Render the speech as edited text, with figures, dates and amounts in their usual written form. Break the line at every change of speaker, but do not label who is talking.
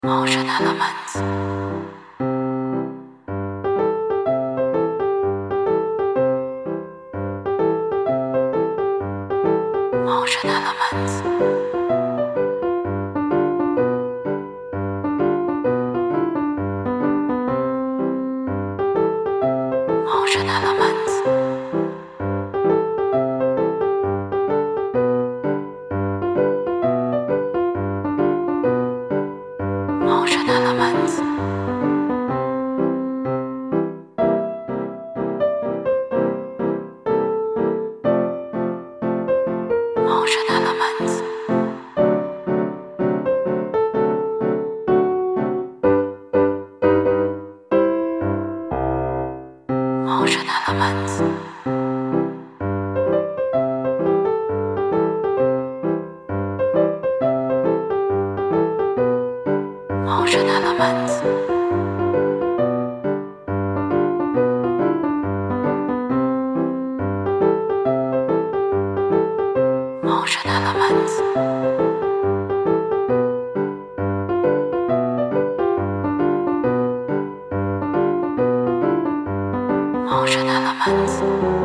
Motion elements. Motion elements. Motion elements. Motion elements. Motion elements. Motion elements. Motion elements. Motion elements. Motion elements.